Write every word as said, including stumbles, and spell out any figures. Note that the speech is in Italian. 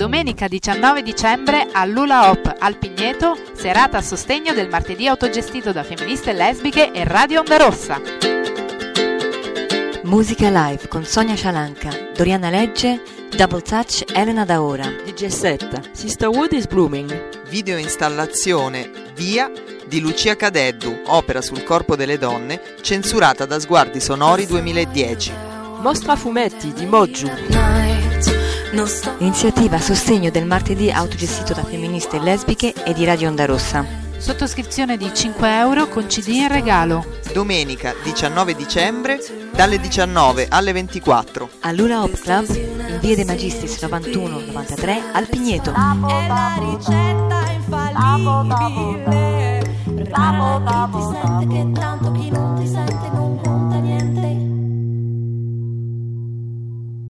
Domenica diciannove dicembre all'Hula Hop al Pigneto, serata a sostegno del martedì autogestito da femministe lesbiche e Radio Onda Rossa. Musica live con Sonia Cialanca, Doriana Legge, Double Touch, Elena Daora. D J set, Sister Wood is Blooming. Video installazione Via di Lucia Cadeddu, opera sul corpo delle donne, censurata da Sguardi Sonori duemiladieci. Mostra fumetti di Moju. Iniziativa a sostegno del martedì autogestito da femministe lesbiche e di Radio Onda Rossa. Sottoscrizione di cinque euro con C D in regalo. Domenica diciannove dicembre dalle diciannove alle ventiquattro all'Hula Hop Club in via De Magistris novantuno novantatré al Pigneto. È la ricetta infallibile per fare più distante che tanto